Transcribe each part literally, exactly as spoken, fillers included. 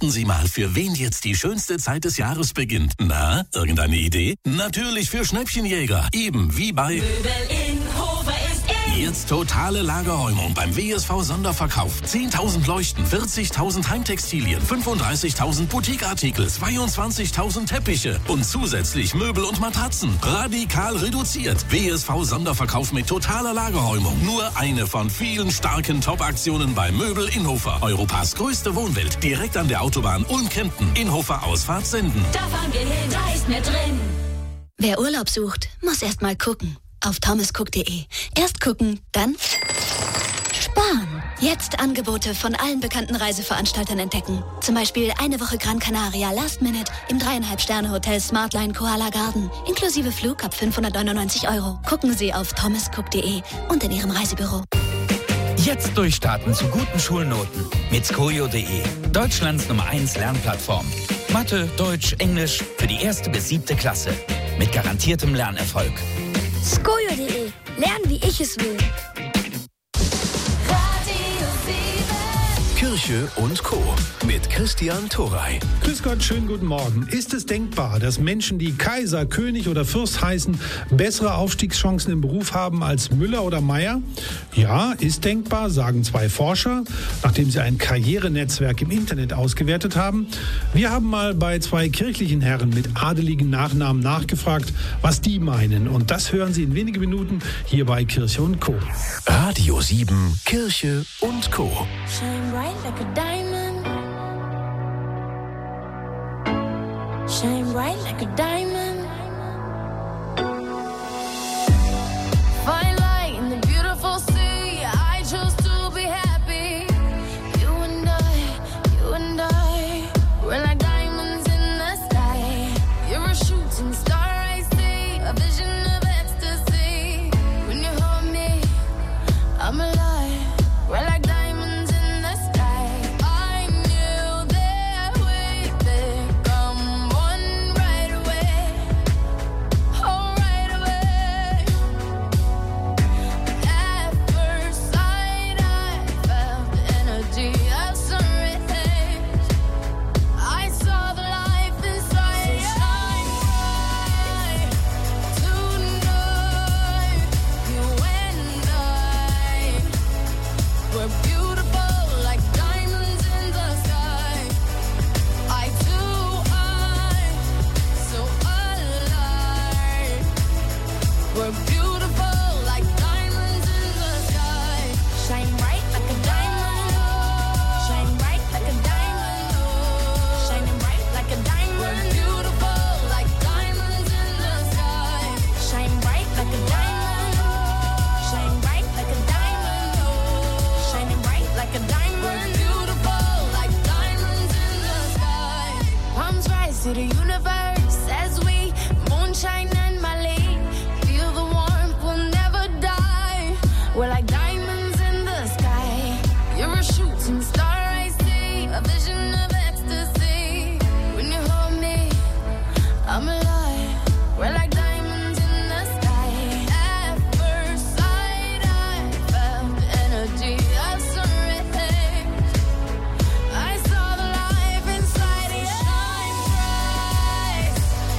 Raten Sie mal, für wen jetzt die schönste Zeit des Jahres beginnt. Na, irgendeine Idee? Natürlich für Schnäppchenjäger. Eben wie bei Möbel in Hofer ist in. Jetzt totale Lagerräumung beim W S V-Sonderverkauf. zehntausend Leuchten, vierzigtausend Heimtextilien, fünfunddreißigtausend Boutiqueartikel, zweiundzwanzigtausend Teppiche und zusätzlich Möbel und Matratzen. Radikal reduziert. W S V-Sonderverkauf mit totaler Lagerräumung. Nur eine von vielen starken Top-Aktionen bei Möbel in Hofer. Europas größte Wohnwelt. Direkt an der Autobahn Ulm-Kempten. In Hofer Ausfahrt Senden. Da fahren wir hin, da ist mehr drin. Wer Urlaub sucht, muss erst mal gucken. Auf thomas cook punkt de. Erst gucken, dann sparen. Jetzt Angebote von allen bekannten Reiseveranstaltern entdecken. Zum Beispiel eine Woche Gran Canaria Last Minute im dreieinhalb Sterne Hotel Smartline Koala Garden. Inklusive Flug ab fünfhundertneunundneunzig Euro. Gucken Sie auf thomas cook punkt de und in Ihrem Reisebüro. Jetzt durchstarten zu guten Schulnoten mit skojo punkt de. Deutschlands Nummer eins Lernplattform. Mathe, Deutsch, Englisch für die erste bis siebte Klasse. Mit garantiertem Lernerfolg. skojo punkt de. Lernen, wie ich es will. Kirche und Co. mit Christian Thorey. Grüß Gott, schönen guten Morgen. Ist es denkbar, dass Menschen, die Kaiser, König oder Fürst heißen, bessere Aufstiegschancen im Beruf haben als Müller oder Meier? Ja, ist denkbar, sagen zwei Forscher, nachdem sie ein Karrierenetzwerk im Internet ausgewertet haben. Wir haben mal bei zwei kirchlichen Herren mit adeligen Nachnamen nachgefragt, was die meinen. Und das hören Sie in wenigen Minuten hier bei Kirche und Co. Radio sieben, Kirche und Co. Shine bright like a diamond. Shine bright like a diamond. Fine light in the beautiful sea. I chose to be happy. You and I, you and I, we're like diamonds in the sky. You're a shooting star I see, a vision of ecstasy. When you hold me, I'm alive. We're like diamonds in the sky. I knew that we'd become one right away. Oh, right away. At first sight, I felt the energy of sun rays. I saw the life inside. So shine bright tonight. You and I, we're beautiful like diamonds in the sky. I too, I, so alive. We're beautiful like diamonds in the sky. Shine bright like a diamond. Shine bright like a diamond. Shining bright like a diamond. We're beautiful like diamonds in the sky. Shine bright like a diamond. Shine bright like a diamond. Shining bright like a diamond. We're beautiful like diamonds in the sky. Palms rise to the universe as we moonshine and Mali. Feel the warmth, we'll never die. We're like diamonds in the sky. You're a shooting star I see, a vision of ecstasy. When you hold me, I'm alive. We're like diamonds in the sky. At first sight, I felt the energy of sun rays. I saw the life inside you. Shine bright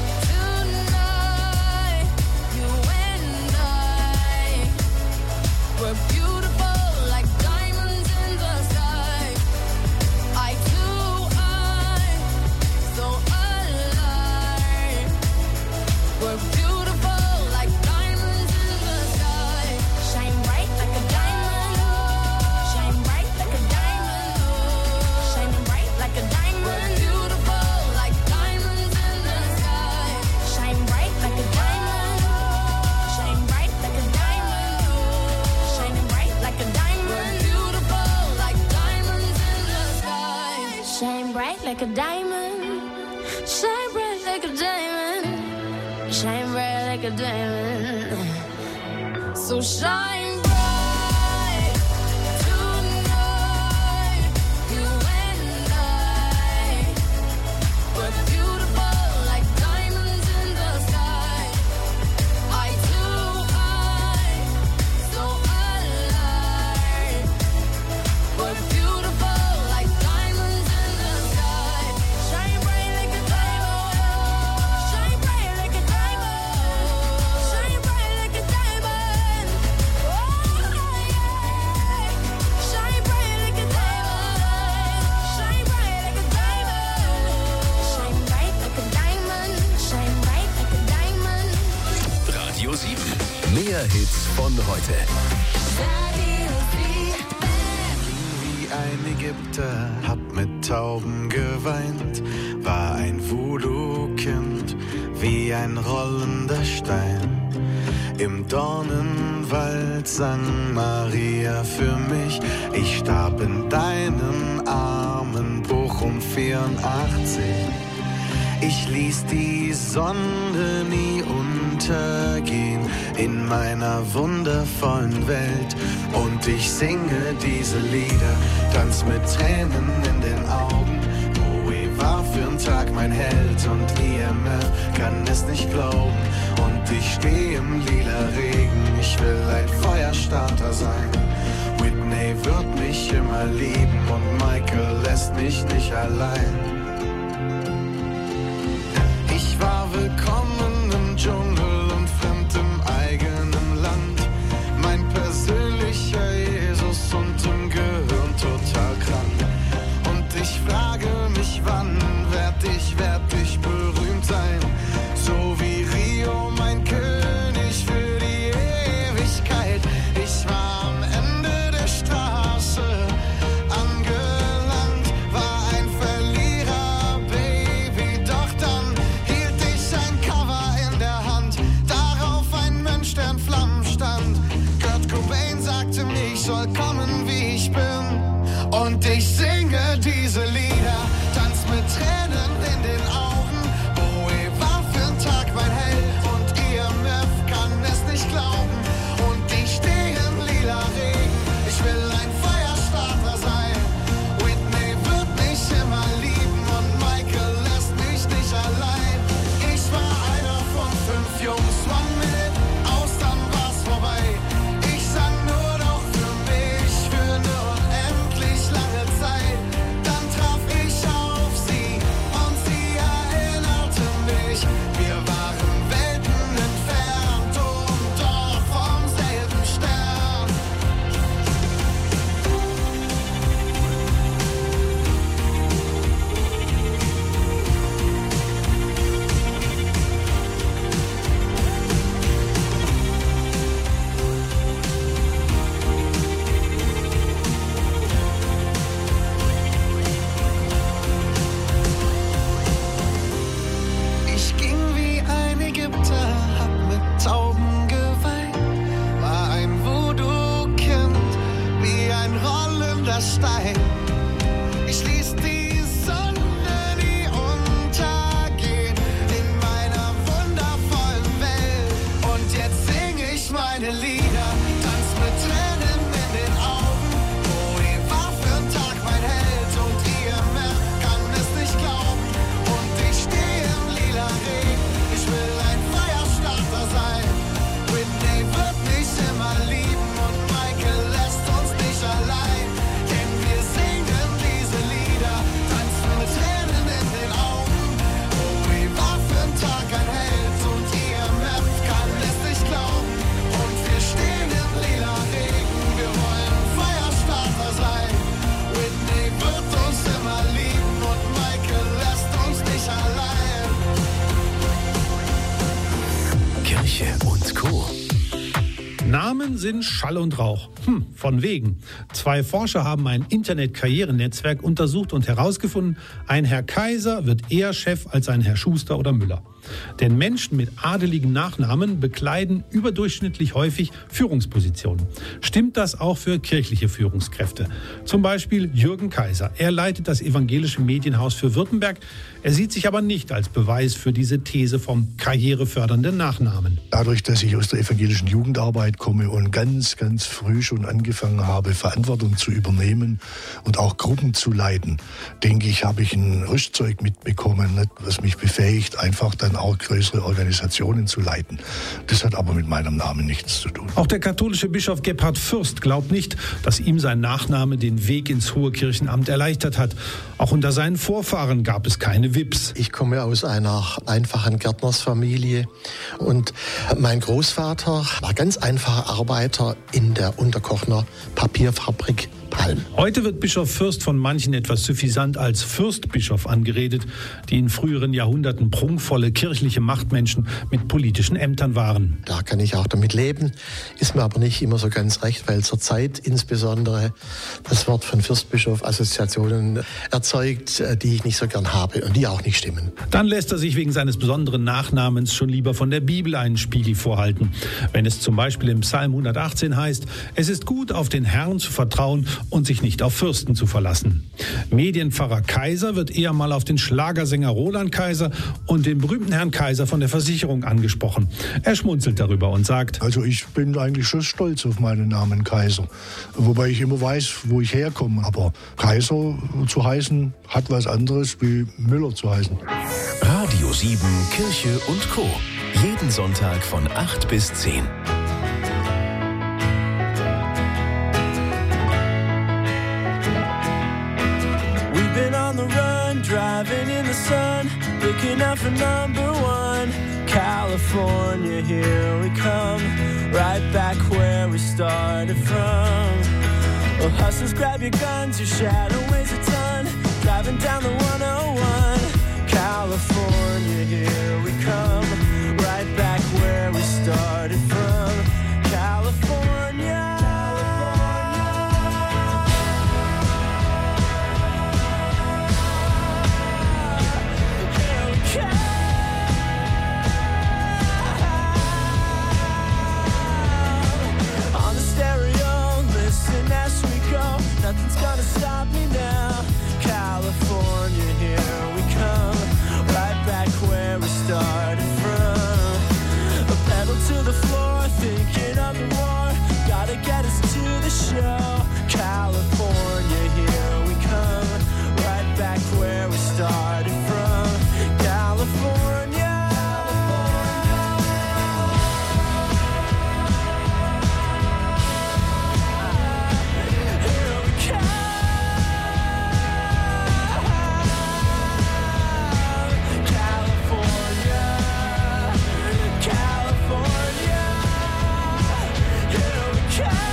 tonight. You and I, we're beautiful like diamonds in the sky. I too, I, so alive. We're beautiful like diamonds in the sky. Shine bright like a diamond. Shine bright like a diamond. Shining bright like a diamond. We're beautiful like diamonds in the sky. Shine bright like a diamond. Shine bright like a diamond. Shining bright like a diamond. We're beautiful like diamonds in the sky. Shine bright like a diamond. Shine bright like a diamond. Shine bright like a diamond. So shine bright tonight. You and I, we're beautiful like diamonds in the sky. I too, I, so alive. We're beautiful like diamonds in the sky. Mehr Hits von heute. Wie ein Ägypter, hab mit Tauben geweint, war ein Voodoo-Kind, wie ein rollender Stein. Im Dornenwald sang Maria für mich, ich starb in deinen Armen, Bochum vierundachtzig. Ich ließ die Sonne nie untergehen in meiner wundervollen Welt. Und ich singe diese Lieder, tanz mit Tränen in den Augen. Bowie war für'n Tag mein Held und I M F kann es nicht glauben. Und ich steh im lila Regen, ich will ein Feuerstarter sein. Whitney wird mich immer lieben und Michael lässt mich nicht allein. Ich war willkommen im Dschungel und fremd im eigenen Land. Mein persönlicher Jesus und im Gehirn total krank. Und ich frage mich, wann werd ich, werd ich berühmt sein? So wie Rio, mein König für die Ewigkeit. Ich war am Ende der Straße angelangt, war ein Verlierer, Baby, doch dann hielt ich ein Cover in der Hand, darauf ein Mönch, der in Flammen stand. Kurt Cobain sagte mir, ich soll kommen, wie ich bin. Und ich singe diese Lieder, tanz mit Tränen in den Augen. Bowie war für'n Tag mein Held und I M F kann es nicht glauben. Und ich stehe im lila Regen, ich will ein Feuerstarter sein. Whitney wird mich immer lieben und Michael lässt mich nicht allein. Ich war einer von fünf Jungs, one minute, aus dann war's vorbei. Ich sang nur noch für mich, für eine unendlich lange Zeit. Dann traf ich auf sie und sie erinnerte mich. Wir waren Welten entfernt und doch vom selben Stern. Ich ging wie ein Ägypter, hab mit Tauben geweint, war ein Voodoo-Kind, wie ein rollender Stein. Ich ließ die Sonne nie untergehen in meiner wundervollen Welt. Und jetzt sing ich meine Lieder, tanz mit Tränen in den Augen. Bowie war für'n Tag mein Held und I M F kann es nicht glauben. Und ich stehe im lila Regen, ich will ein Feuerstarter sein. Whitney wird mich immer lieben und Michael lässt uns nicht allein. Denn wir singen diese Lieder, tanzen mit Tränen in den Augen. Bowie war für'n Tag ein Held und I M F kann es nicht glauben. Und wir stehen im lila Regen, wir wollen Feuerstarter sein. Whitney wird uns immer lieben und Michael lässt uns nicht allein. Kirche und Co. Namen sind Schall und Rauch. Hm, von wegen. Zwei Forscher haben ein Internet-Karrierenetzwerk untersucht und herausgefunden, ein Herr Kaiser wird eher Chef als ein Herr Schuster oder Müller. Denn Menschen mit adeligen Nachnamen bekleiden überdurchschnittlich häufig Führungspositionen. Stimmt das auch für kirchliche Führungskräfte? Zum Beispiel Jürgen Kaiser. Er leitet das evangelische Medienhaus für Württemberg. Er sieht sich aber nicht als Beweis für diese These vom karrierefördernden Nachnamen. Dadurch, dass ich aus der evangelischen Jugendarbeit komme und ganz, ganz früh schon angefangen habe, Verantwortung zu übernehmen und auch Gruppen zu leiten, denke ich, habe ich ein Rüstzeug mitbekommen, was mich befähigt, einfach dann auch größere Organisationen zu leiten. Das hat aber mit meinem Namen nichts zu tun. Auch der katholische Bischof Gebhard Fürst glaubt nicht, dass ihm sein Nachname den Weg ins hohe Kirchenamt erleichtert hat. Auch unter seinen Vorfahren gab es keine V I Ps. Ich komme aus einer einfachen Gärtnersfamilie und mein Großvater war ganz einfacher Arbeiter in der Unterkochner Papierfabrik Palm. Heute wird Bischof Fürst von manchen etwas suffisant als Fürstbischof angeredet, die in früheren Jahrhunderten prunkvolle kirchliche Machtmenschen mit politischen Ämtern waren. Da kann ich auch damit leben, ist mir aber nicht immer so ganz recht, weil zurzeit insbesondere das Wort von Fürstbischof Assoziationen erzeugt, die ich nicht so gern habe und die auch nicht stimmen. Dann lässt er sich wegen seines besonderen Nachnamens schon lieber von der Bibel einen Spiegel vorhalten. Wenn es zum Beispiel im Psalm hundertachtzehn heißt, es ist gut, auf den Herrn zu vertrauen und sich nicht auf Fürsten zu verlassen. Medienpfarrer Kaiser wird eher mal auf den Schlagersänger Roland Kaiser und den berühmten Herrn Kaiser von der Versicherung angesprochen. Er schmunzelt darüber und sagt: Also ich bin eigentlich schon stolz auf meinen Namen Kaiser. Wobei ich immer weiß, wo ich herkomme. Aber Kaiser zu heißen, hat was anderes wie Müller zu heißen. Radio sieben, Kirche und Co. Jeden Sonntag von acht bis zehn. We've been on the run, driving in the sun, looking out for number one. California, here we come, right back where we started from. Well, hustlers, grab your guns, your shadow weighs a ton, driving down the one oh one. California, here we come, right back where we started from. California. On the stereo, listen as we go. Nothing's gonna stop me now. California, here we come, right back where we started from. A pedal to the floor, thinking of the war. Gotta get us to the show. California, here we come, right back where we started from. California. Here we come. California, California, here we come.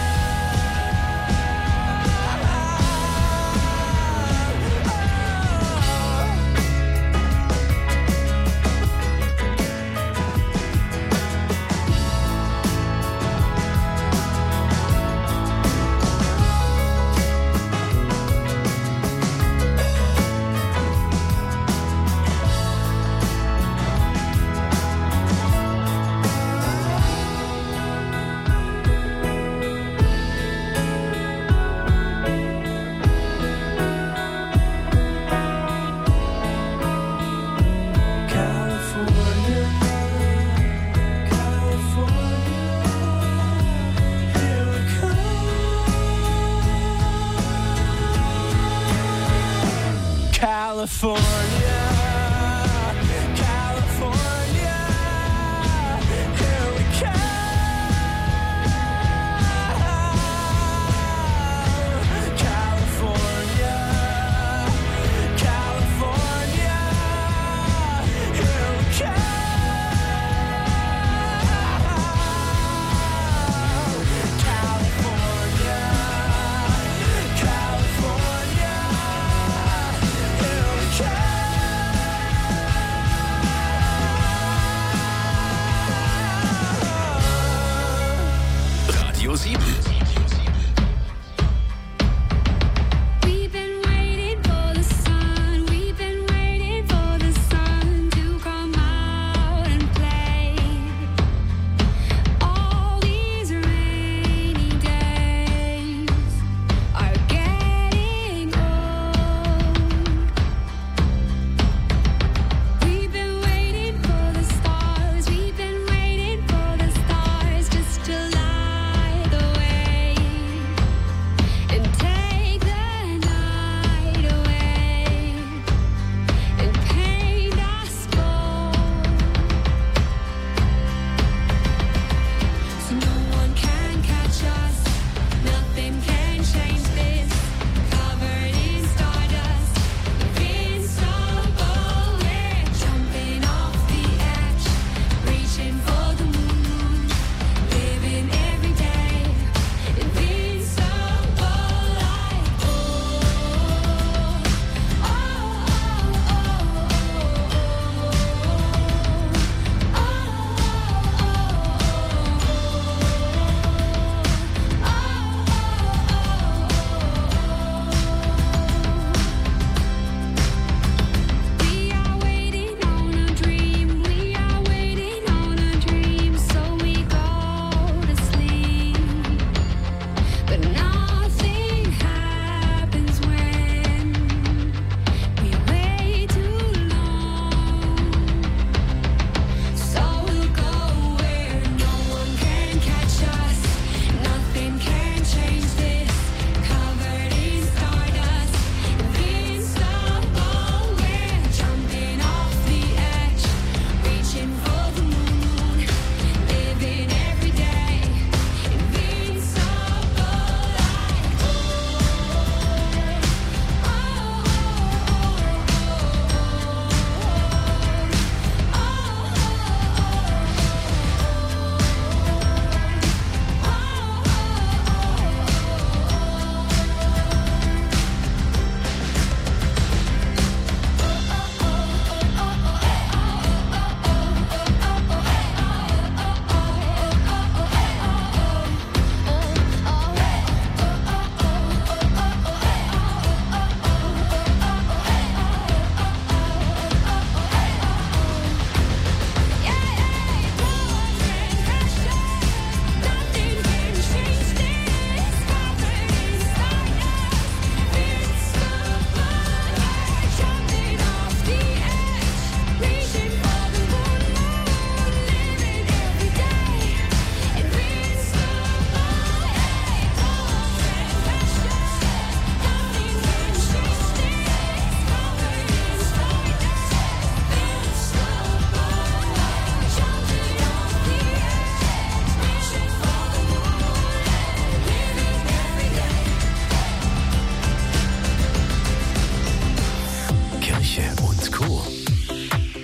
California, California, here we come. California, California, here we come. California, California, here we come. California, California, here we come. Radio sieben. We've been waiting for the sun. We've been waiting for the sun to come out and play. All these rainy days are getting old. We've been waiting for the stars. We've been waiting for the stars just to light the way.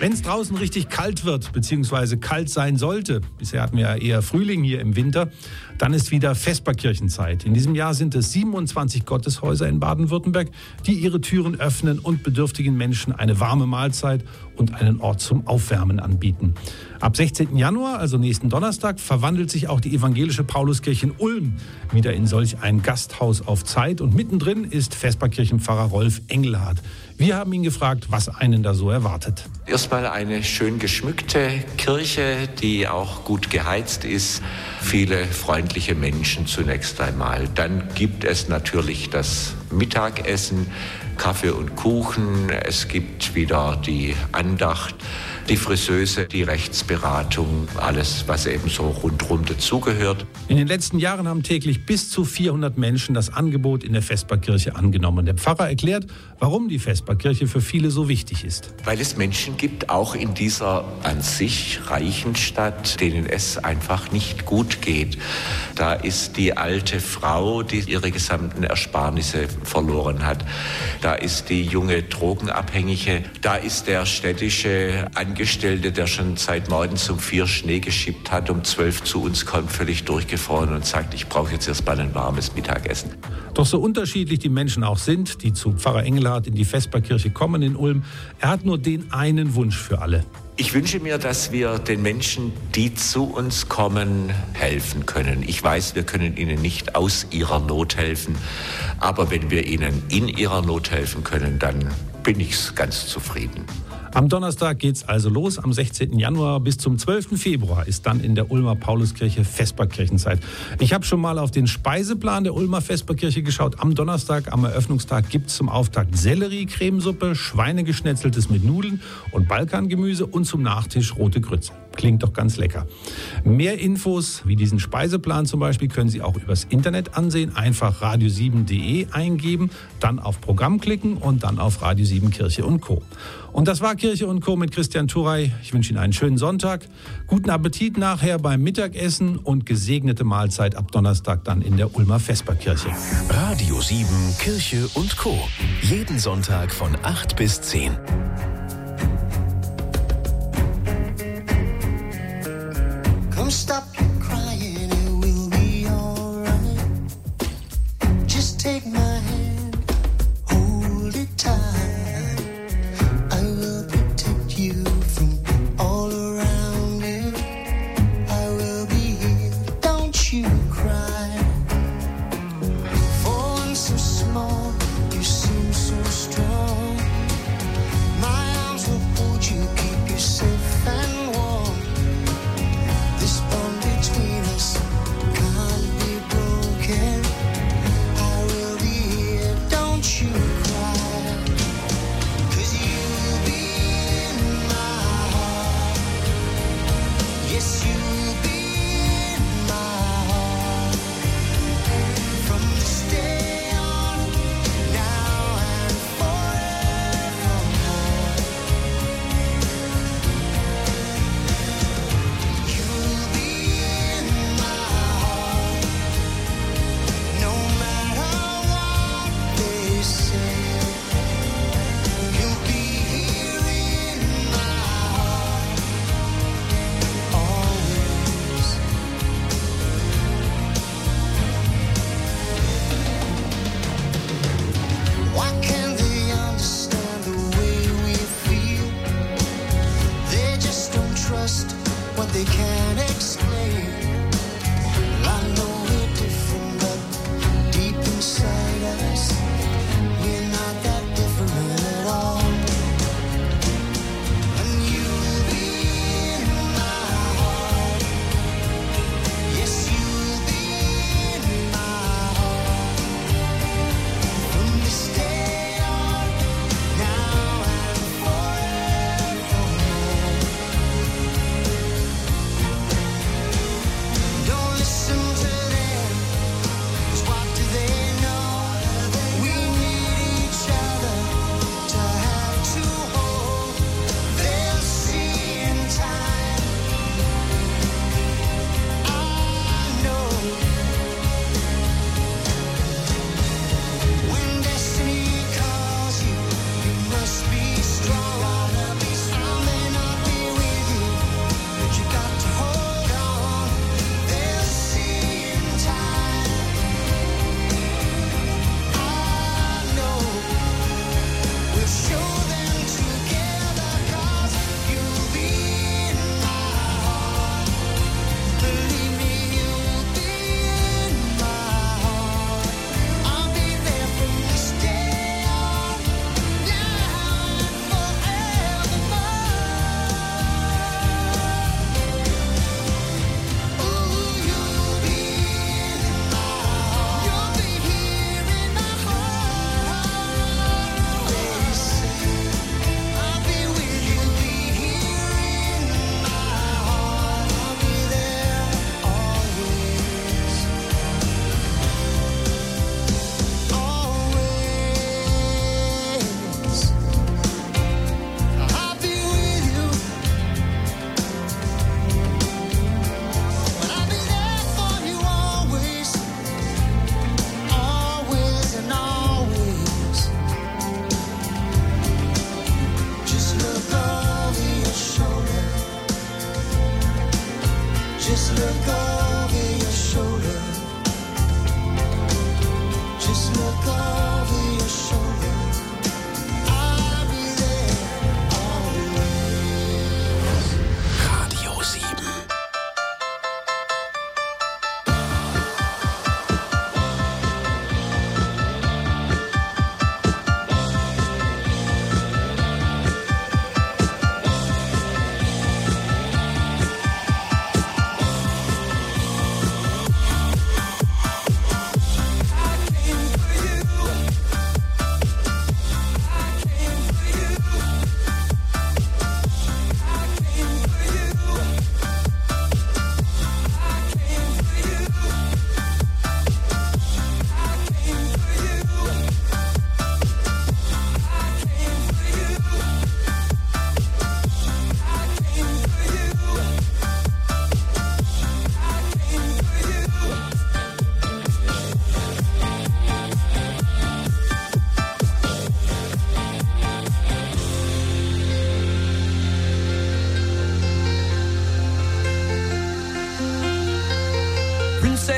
Wenn es draußen richtig kalt wird, beziehungsweise kalt sein sollte, bisher hatten wir ja eher Frühling hier im Winter, dann ist wieder Vesperkirchenzeit. In diesem Jahr sind es siebenundzwanzig Gotteshäuser in Baden-Württemberg, die ihre Türen öffnen und bedürftigen Menschen eine warme Mahlzeit und einen Ort zum Aufwärmen anbieten. Ab sechzehnten Januar, also nächsten Donnerstag, verwandelt sich auch die evangelische Pauluskirche in Ulm wieder in solch ein Gasthaus auf Zeit. Und mittendrin ist Vesperkirchenpfarrer Rolf Engelhardt. Wir haben ihn gefragt, was einen da so erwartet. Erstmal eine schön geschmückte Kirche, die auch gut geheizt ist. Viele freundliche Menschen zunächst einmal. Dann gibt es natürlich das Mittagessen, Kaffee und Kuchen. Es gibt wieder die Andacht, die Friseuse, die Rechtsberatung, alles, was eben so rundherum dazugehört. In den letzten Jahren haben täglich bis zu vierhundert Menschen das Angebot in der Vesperkirche angenommen. Der Pfarrer erklärt, warum die Vesperkirche für viele so wichtig ist. Weil es Menschen gibt, auch in dieser an sich reichen Stadt, denen es einfach nicht gut geht. Da ist die alte Frau, die ihre gesamten Ersparnisse verloren hat. Da ist die junge Drogenabhängige. Da ist der städtische Angestellte, der schon seit morgens um vier Schnee geschippt hat, um zwölf zu uns kommt, völlig durchgefroren und sagt, ich brauche jetzt erstmal ein warmes Mittagessen. Doch so unterschiedlich die Menschen auch sind, die zu Pfarrer Engelhardt in die Vesperkirche kommen in Ulm, er hat nur den einen Wunsch für alle. Ich wünsche mir, dass wir den Menschen, die zu uns kommen, helfen können. Ich weiß, wir können ihnen nicht aus ihrer Not helfen, aber wenn wir ihnen in ihrer Not helfen können, dann bin ich ganz zufrieden. Am Donnerstag geht's also los. Am sechzehnten Januar bis zum zwölften Februar ist dann in der Ulmer Pauluskirche Vesperkirchenzeit. Ich habe schon mal auf den Speiseplan der Ulmer Vesperkirche geschaut. Am Donnerstag, am Eröffnungstag, gibt's zum Auftakt Sellerie-Cremesuppe, Schweinegeschnetzeltes mit Nudeln und Balkangemüse und zum Nachtisch rote Grütze. Klingt doch ganz lecker. Mehr Infos, wie diesen Speiseplan zum Beispiel, können Sie auch übers Internet ansehen. Einfach radio sieben punkt de eingeben, dann auf Programm klicken und dann auf Radio sieben Kirche und Co. Und das war Kirche und Co. mit Christian Turey. Ich wünsche Ihnen einen schönen Sonntag, guten Appetit nachher beim Mittagessen und gesegnete Mahlzeit ab Donnerstag dann in der Ulmer Vesperkirche. Radio sieben Kirche und Co. Jeden Sonntag von acht bis zehn. Come stop your crying, it will be alright. Just take my hand, hold it tight. I will protect you from all around you. I will be here, don't you cry. For one so small, you seem so strong. My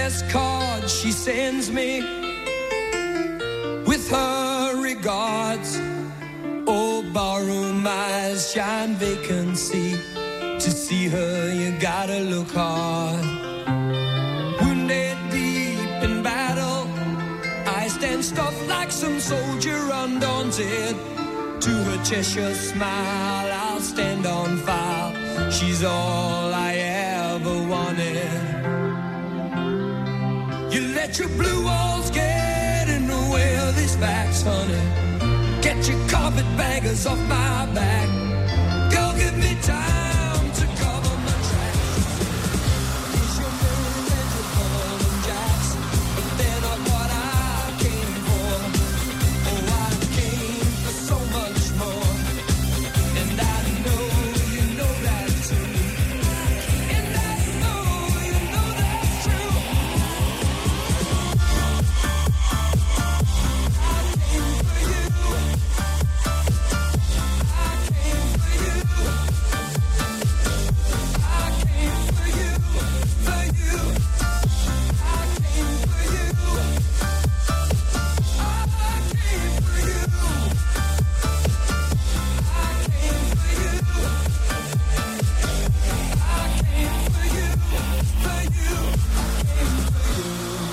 address card she sends me with her regards. Oh, barroom eyes shine vacancy. To see her, you gotta look hard. Wounded deep in battle, I stand stuffed like some soldier undaunted. To her Cheshire smile, I'll stand on file. She's all I ever wanted. You let your blue walls get in the way of these facts, honey. Get your carpetbaggers off my back. Go give me time to cover my tracks. Is your mirror and your Bowling Jacks, but they're not what I came for. Oh, I came for so much more, and I know you know that too. And I know you know that's true. I came for you. I came for you. I came for you, for you. I came for you. I came for you. I came for you. I came for you, for you. I came for you.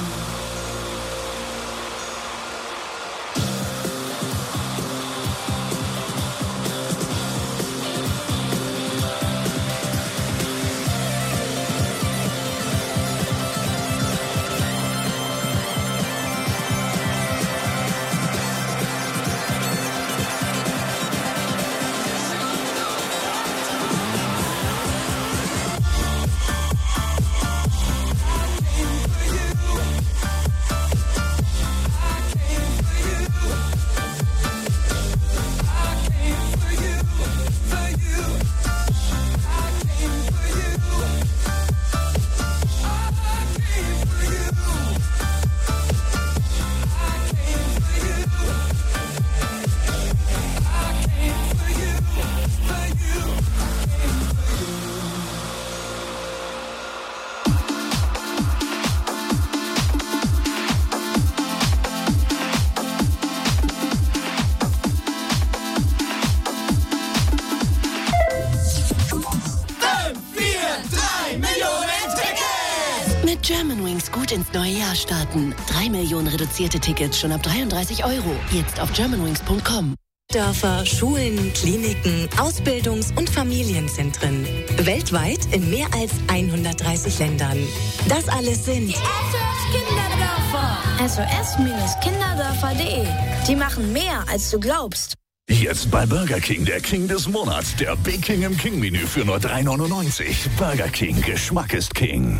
Mit Germanwings gut ins neue Jahr starten. Drei Millionen reduzierte Tickets schon ab dreiunddreißig Euro. Jetzt auf germanwings punkt com. Dörfer, Schulen, Kliniken, Ausbildungs- und Familienzentren. Weltweit in mehr als hundertdreißig Ländern. Das alles sind S O S Kinderdörfer. S O S Kinderdörfer punkt de. Die machen mehr, als du glaubst. Jetzt bei Burger King der King des Monats. Der Big King im King-Menü für nur drei neunundneunzig. Burger King, Geschmack ist King.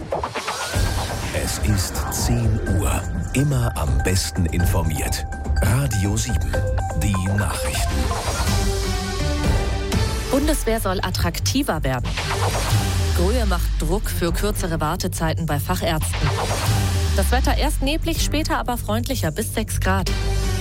Es ist zehn Uhr. Immer am besten informiert. Radio sieben. Die Nachrichten. Bundeswehr soll attraktiver werden. Grühe macht Druck für kürzere Wartezeiten bei Fachärzten. Das Wetter erst neblig, später aber freundlicher bis sechs Grad.